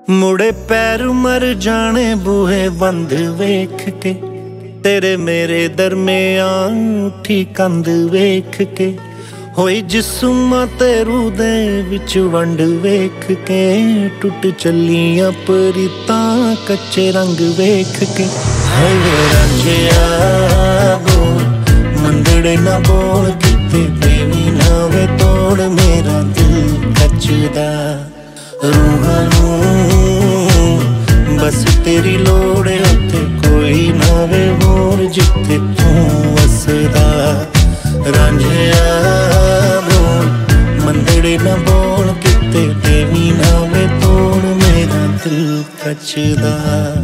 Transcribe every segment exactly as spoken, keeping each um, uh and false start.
मुड़े पैर मर जाने बूहे बंद वेख के, तेरे मेरे दरमियान उठी कंध वेख के, होई जिस्म ते रूह दे विच वंड वेख के, टुट चलियां परीतां कच्चे रंग वेख के। हाय रांझिया बोल मंदड़े ना बोल किते देवी ना वे तोड़ मेरा दिल कचदा रूहां नूं बस तेरी लोड़ है उत्ते कोई ना वे होर जिथे तू वसदा। रांझिया बोल मंदड़े ना बोल किते देवी ना वे तोड़ मेरा दिल कचदा।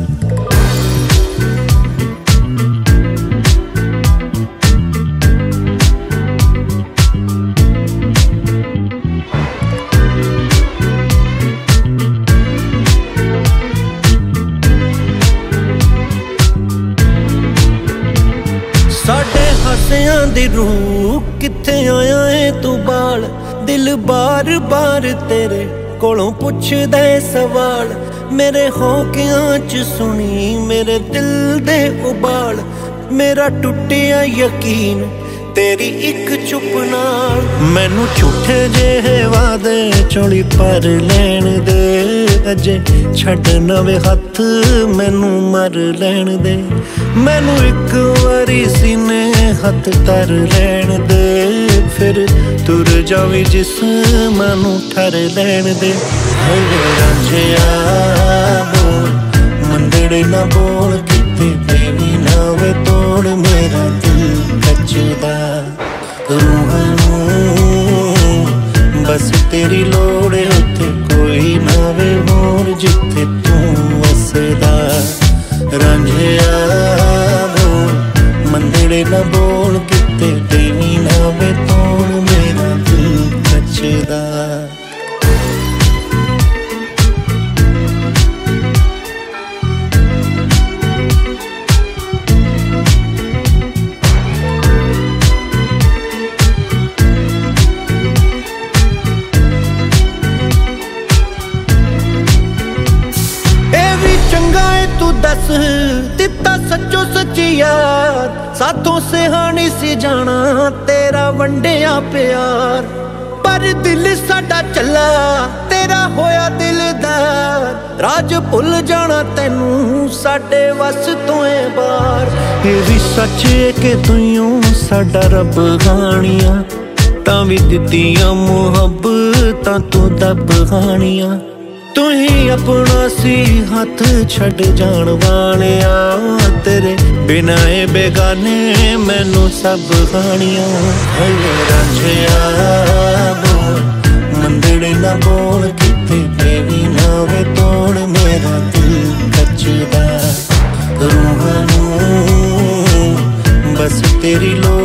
साडे हासियां दी रूह किथे आया है तू बाल, दिल बार बार तेरे कोलों पुछदा सवाल, मेरे होकियां च सुनी मेरे दिल दे उबाल, मेरा टुटिया यकीन तेरी एक चुप नाल। मैनू झूठे जेहे वादे चोली पर लैण दे, अजे छड्ड नवे हथ मैनू मर लैण दे, मैनू एक वारी सीने हथ तर लैण दे, फिर तुर जावी जिस मैनू ठर लैण दे। हाय रांझिया बोल मंदड़े ना बोल किते देवी ना वे तोड़ मेरा दिल कचदा रूहां नूं बस तेरी लोड़ है उत्ते कोई ना वे होर जिथे तू वसदा। रांझिया बोल मंदड़े ना बोल किते देवी ना वे तोड़ मेरा दिल कचदा। दस दिता सच्चो सच्ची यार, साथों सिहानी सी जाना तेरा वंडिया प्यार, पर दिल साडा चला तेरा होया दिलदार, राज भुल जाना तेनू साडे वस तो है बार। ये भी सच है कि तुइयों साडा रब गानियां, तां भी दित्तियां मुहब्बतां तू दब गानियां, तू ही अपना सी हथ छड़ जान वालिया, तेरे बिना ए बेगाने मैनू सब गानियां। हाय रांझिया बोल मंदड़े ना बोल किते देवी ना वे तोड़ मेरा दिल कचदा रूहां नूं बस तेरी लोड़